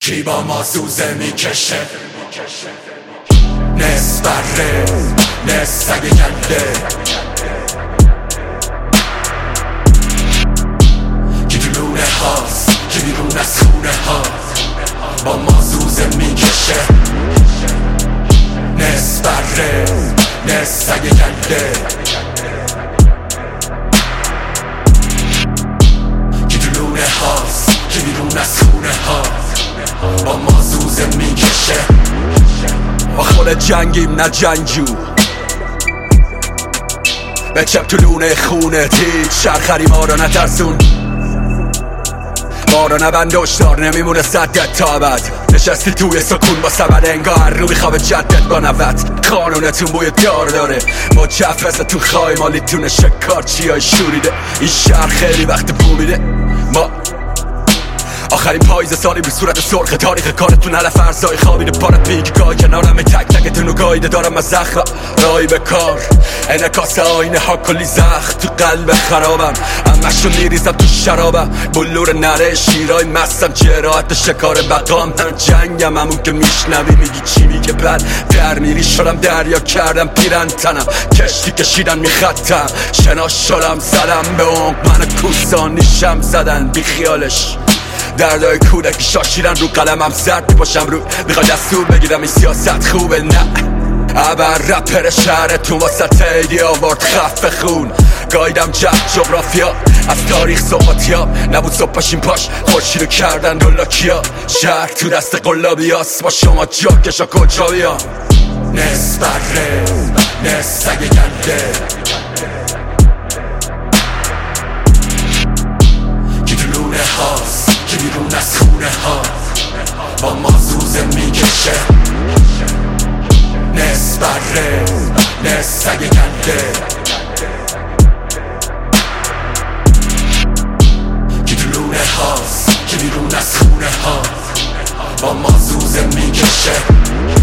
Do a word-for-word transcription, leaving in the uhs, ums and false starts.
کی با ما سوزه میکشه، نس بره نس سگ گنده، کی تو لونه هاست کی بیرون از خونه ها با ما سوزه میکشه، نس بره نس سگ گنده، کی تو لونه هاست کی بیرون از خونه ها با ما سوزه میکشه. ما خود جنگیم نه جنگجو، بچم تو لونه خونه تیج شرخری ما رو نترسون، ما رو نبند هشدار نمیمونه صدت تا ابد، نشستی توی سکون با سبد انگار رو میخواب جدت با نوت، قانونتون بوی دار داره ما جفرسه تو خواهی مالیتون شکار چی های شوریده، این شهر خیلی وقت بو میده. ما آخرین پاییز سالی به صورت سرخ تاریخ کارتون حل فرزای خوابیده پارت پیگگاه کنارم تک تکتون و گایده دارم از زخم رای به کار انکاس آینه ها کلی زخم تو قلب خرابم، همشو میریزم تو شرابم بلور نره شیرای مستم جراحت شکار بقام، من جنگم همون که میشنوی میگی چی میگه بعد در میری شدم دریا کردم پیرن تنم کشتی کشیدن میخطم شناش شدم زدم به اونگ من کوسان نیشم زدن بی خیالش دردای کودکی شاشیدن رو قلمم زد باشم رو میخوای دستور بگیرم این سیاست خوبه نه ابر رپر شهرتون واسه تیدی آورد خف خون گایدم جب جغرافیا از تاریخ صحباتیا نبود صبحش این پاش خورشیدو کردن دولاکیا شهر تو دست قلابیاست با شما جاکشا کجا بیا نس بره نس سگ گنده، کی تو لونه هاست کی بیرون از خونه ها با ما سوزه میکشه، نس بره نس سگ گنده، کی تو لونه هاست کی بیرون از خونه ها با ما سوزه میکشه.